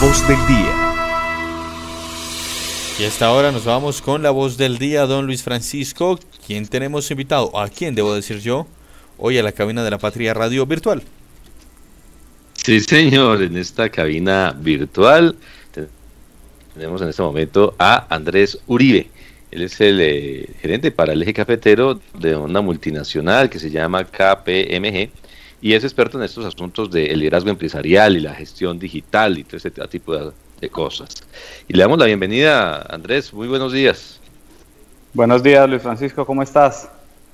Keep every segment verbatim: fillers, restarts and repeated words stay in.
voz del día. Y a esta hora nos vamos con la voz del día, don Luis Francisco. ¿Quién tenemos invitado? ¿A quién debo decir yo? Hoy a la cabina de la Patria Radio Virtual. Sí, señor, en esta cabina virtual tenemos en este momento a Andrés Uribe. Él es el eh, gerente para el eje cafetero de una multinacional que se llama K P M G y es experto en estos asuntos de liderazgo empresarial y la gestión digital y todo este tipo de, de cosas. Y le damos la bienvenida, Andrés. Muy buenos días. Buenos días, Luis Francisco, ¿cómo estás?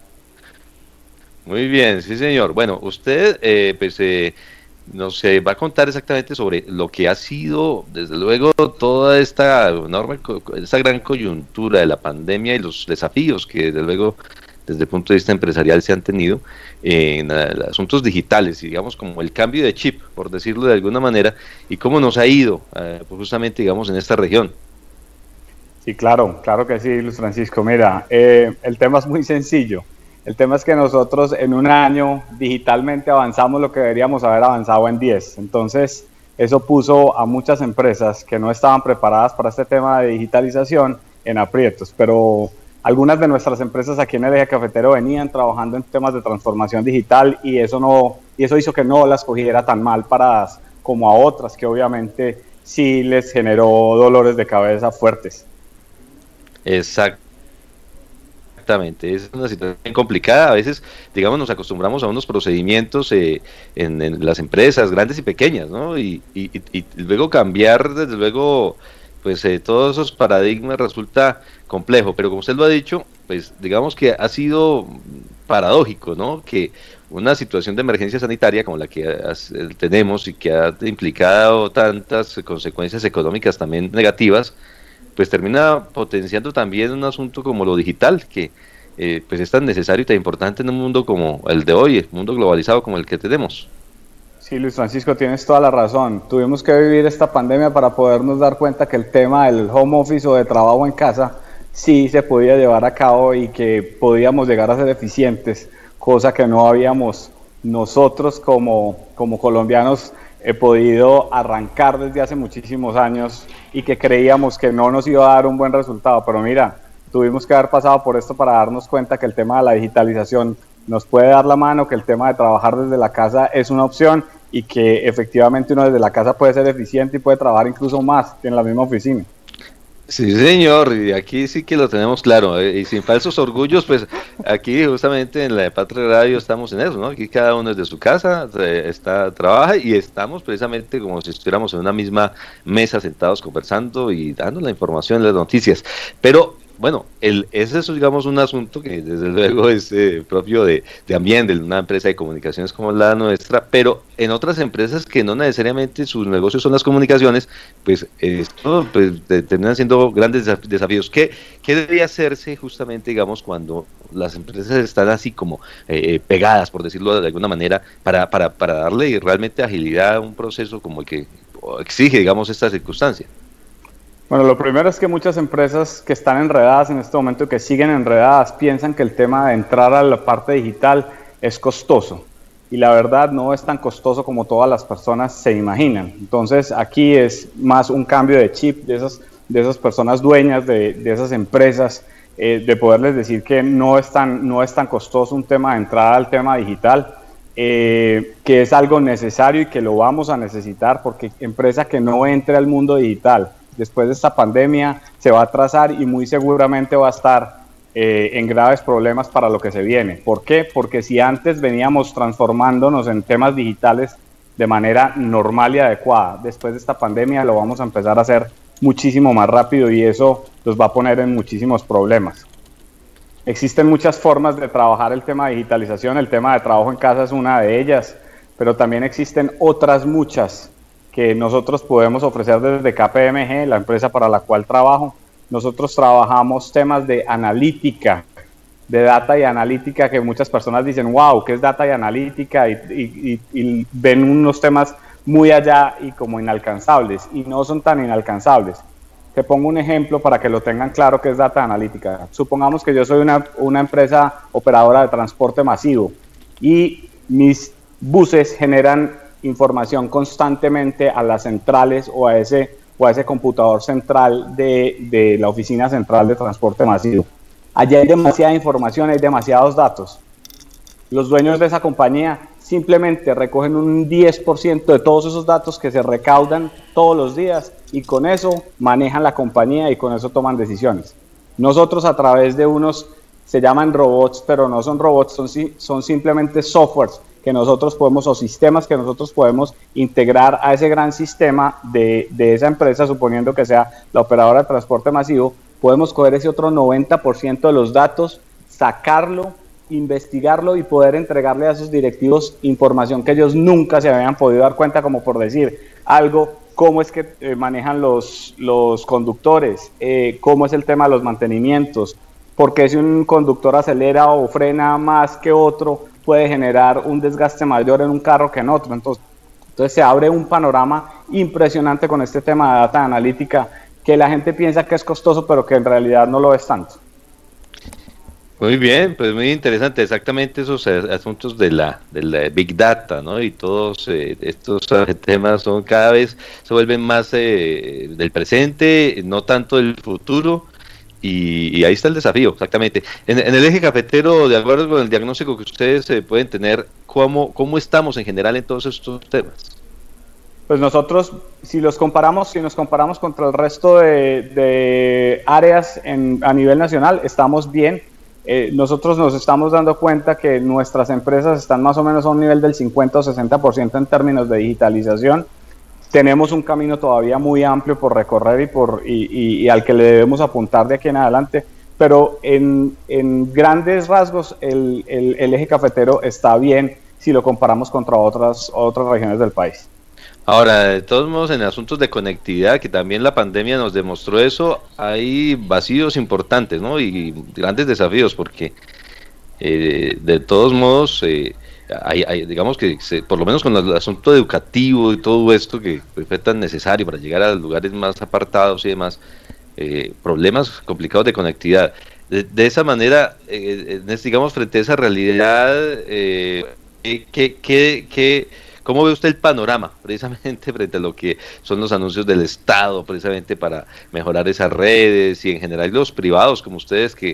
Muy bien, sí, señor. Bueno, usted eh, pues eh, nos eh, va a contar exactamente sobre lo que ha sido, desde luego, toda esta enorme, esta gran coyuntura de la pandemia y los desafíos que, desde luego, desde el punto de vista empresarial se han tenido en uh, asuntos digitales, y digamos, como el cambio de chip, por decirlo de alguna manera, y cómo nos ha ido uh, justamente, digamos, en esta región. Sí, claro, claro que sí, Luis Francisco. Mira, eh, el tema es muy sencillo. El tema es que nosotros en un año digitalmente avanzamos lo que deberíamos haber avanzado en diez. Entonces, eso puso a muchas empresas que no estaban preparadas para este tema de digitalización en aprietos. Pero algunas de nuestras empresas aquí en el eje cafetero venían trabajando en temas de transformación digital y eso, no, y eso hizo que no las cogiera tan mal paradas como a otras que obviamente sí les generó dolores de cabeza fuertes. Exacto. Exactamente, es una situación complicada. A veces, digamos, nos acostumbramos a unos procedimientos eh, en, en las empresas grandes y pequeñas, ¿no? Y, y, y luego cambiar, desde luego, pues eh, todos esos paradigmas resulta complejo. Pero como usted lo ha dicho, pues digamos que ha sido paradójico, ¿no? Que una situación de emergencia sanitaria como la que has, tenemos y que ha implicado tantas consecuencias económicas también negativas, pues termina potenciando también un asunto como lo digital, que eh, pues es tan necesario y tan importante en un mundo como el de hoy, un mundo globalizado como el que tenemos. Sí, Luis Francisco, tienes toda la razón. Tuvimos que vivir esta pandemia para podernos dar cuenta que el tema del home office o de trabajo en casa sí se podía llevar a cabo y que podíamos llegar a ser eficientes, cosa que no habíamos nosotros como, como colombianos he podido arrancar desde hace muchísimos años y que creíamos que no nos iba a dar un buen resultado, pero mira, tuvimos que haber pasado por esto para darnos cuenta que el tema de la digitalización nos puede dar la mano, que el tema de trabajar desde la casa es una opción y que efectivamente uno desde la casa puede ser eficiente y puede trabajar incluso más que en la misma oficina. Sí, señor, y aquí sí que lo tenemos claro, eh, y sin falsos orgullos, pues aquí justamente en la Patria Radio estamos en eso, ¿no? Aquí cada uno desde su casa eh, está, trabaja y estamos precisamente como si estuviéramos en una misma mesa sentados conversando y dando la información, las noticias, pero bueno, el, ese es, digamos, un asunto que desde luego es eh, propio de, de Ambiente, de una empresa de comunicaciones como la nuestra, pero en otras empresas que no necesariamente sus negocios son las comunicaciones, pues esto pues, de, terminan siendo grandes desafíos. ¿Qué, ¿Qué debería hacerse justamente, digamos, cuando las empresas están así como eh, pegadas, por decirlo de alguna manera, para, para, para darle realmente agilidad a un proceso como el que exige, digamos, esta circunstancia? Bueno, lo primero es que muchas empresas que están enredadas en este momento, que siguen enredadas, piensan que el tema de entrar a la parte digital es costoso. Y la verdad no es tan costoso como todas las personas se imaginan. Entonces aquí es más un cambio de chip de esas, de esas personas dueñas de, de esas empresas, eh, de poderles decir que no es tan, no es tan costoso un tema de entrada al tema digital, eh, que es algo necesario y que lo vamos a necesitar, porque empresa que no entre al mundo digital después de esta pandemia se va a atrasar y muy seguramente va a estar eh, en graves problemas para lo que se viene. ¿Por qué? Porque si antes veníamos transformándonos en temas digitales de manera normal y adecuada, después de esta pandemia lo vamos a empezar a hacer muchísimo más rápido y eso nos va a poner en muchísimos problemas. Existen muchas formas de trabajar el tema de digitalización, el tema de trabajo en casa es una de ellas, pero también existen otras muchas que nosotros podemos ofrecer desde K P M G, la empresa para la cual trabajo. Nosotros trabajamos temas de analítica, de data y analítica, que muchas personas dicen, wow, ¿qué es data y analítica? Y, y, y, y ven unos temas muy allá y como inalcanzables, y no son tan inalcanzables. Te pongo un ejemplo para que lo tengan claro qué es data analítica. Supongamos que yo soy una, una empresa operadora de transporte masivo y mis buses generan información constantemente a las centrales o a ese, o a ese computador central de, de la Oficina Central de Transporte Masivo. Allí hay demasiada información, hay demasiados datos. Los dueños de esa compañía simplemente recogen un diez por ciento de todos esos datos que se recaudan todos los días y con eso manejan la compañía y con eso toman decisiones. Nosotros a través de unos, se llaman robots, pero no son robots, son, son simplemente softwares que nosotros podemos, o sistemas que nosotros podemos integrar a ese gran sistema de, de esa empresa, suponiendo que sea la operadora de transporte masivo, podemos coger ese otro noventa por ciento de los datos, sacarlo, investigarlo y poder entregarle a sus directivos información que ellos nunca se habían podido dar cuenta, como por decir algo, cómo es que eh, manejan los, los conductores, eh, cómo es el tema de los mantenimientos, porque si un conductor acelera o frena más que otro, puede generar un desgaste mayor en un carro que en otro. Entonces, entonces se abre un panorama impresionante con este tema de data analítica, que la gente piensa que es costoso, pero que en realidad no lo es tanto. Muy bien, pues muy interesante, exactamente esos asuntos de la, de la Big Data, ¿no? Y todos eh, estos eh, temas son cada vez, se vuelven más eh, del presente, no tanto del futuro, y, y ahí está el desafío, exactamente. En, en el eje cafetero, de acuerdo con el diagnóstico que ustedes eh, pueden tener, ¿cómo, ¿cómo estamos en general en todos estos temas? Pues nosotros, si los comparamos, si nos comparamos contra el resto de, de áreas en, a nivel nacional, estamos bien. Eh, nosotros nos estamos dando cuenta que nuestras empresas están más o menos a un nivel del cincuenta o sesenta por ciento en términos de digitalización. Tenemos un camino todavía muy amplio por recorrer y, por, y, y, y al que le debemos apuntar de aquí en adelante, pero en, en grandes rasgos el, el, el eje cafetero está bien si lo comparamos contra otras, otras regiones del país. Ahora, de todos modos, en asuntos de conectividad, que también la pandemia nos demostró eso, hay vacíos importantes, ¿no? Y grandes desafíos, porque eh, de todos modos, eh, hay, hay, digamos que se, por lo menos con el asunto educativo y todo esto que fue tan necesario para llegar a lugares más apartados y demás, eh, problemas complicados de conectividad. De, de esa manera, eh, digamos, frente a esa realidad, eh, ¿qué, qué, qué ¿cómo ve usted el panorama precisamente frente a lo que son los anuncios del Estado precisamente para mejorar esas redes y en general los privados como ustedes que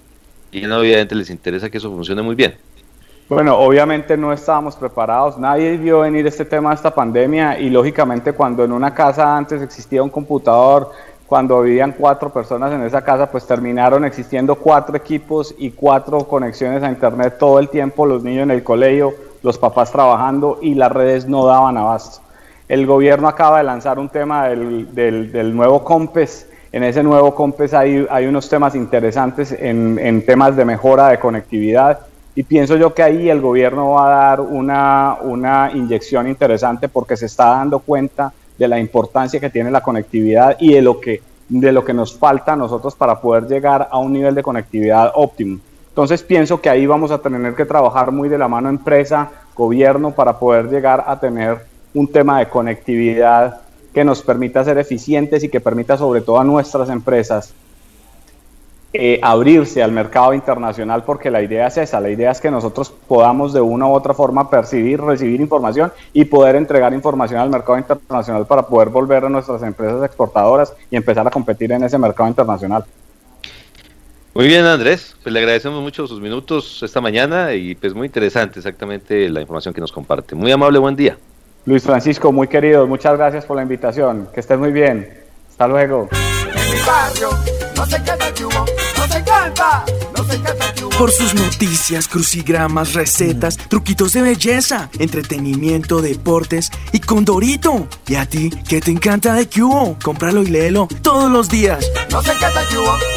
y obviamente les interesa que eso funcione muy bien? Bueno, obviamente no estábamos preparados, nadie vio venir este tema de esta pandemia y lógicamente cuando en una casa antes existía un computador, cuando vivían cuatro personas en esa casa, pues terminaron existiendo cuatro equipos y cuatro conexiones a internet todo el tiempo, los niños en el colegio, los papás trabajando y las redes no daban abasto. El gobierno acaba de lanzar un tema del, del, del nuevo COMPES. En ese nuevo COMPES hay, hay unos temas interesantes en, en temas de mejora de conectividad y pienso yo que ahí el gobierno va a dar una, una inyección interesante porque se está dando cuenta de la importancia que tiene la conectividad y de lo que, de lo que nos falta a nosotros para poder llegar a un nivel de conectividad óptimo. Entonces pienso que ahí vamos a tener que trabajar muy de la mano empresa, gobierno, para poder llegar a tener un tema de conectividad que nos permita ser eficientes y que permita sobre todo a nuestras empresas eh, abrirse al mercado internacional, porque la idea es esa, la idea es que nosotros podamos de una u otra forma percibir, recibir información y poder entregar información al mercado internacional para poder volver a nuestras empresas exportadoras y empezar a competir en ese mercado internacional. Muy bien, Andrés, pues le agradecemos mucho sus minutos esta mañana y pues muy interesante exactamente la información que nos comparte. Muy amable, buen día. Luis Francisco, muy querido, muchas gracias por la invitación, que estés muy bien, hasta luego. En mi barrio no se canta que hubo, no se canta, no se canta que hubo. Por sus noticias, crucigramas, recetas, truquitos de belleza, entretenimiento, deportes y Condorito. ¿Y a ti qué te encanta de que hubo? Cómpralo y léelo todos los días. No se canta que hubo.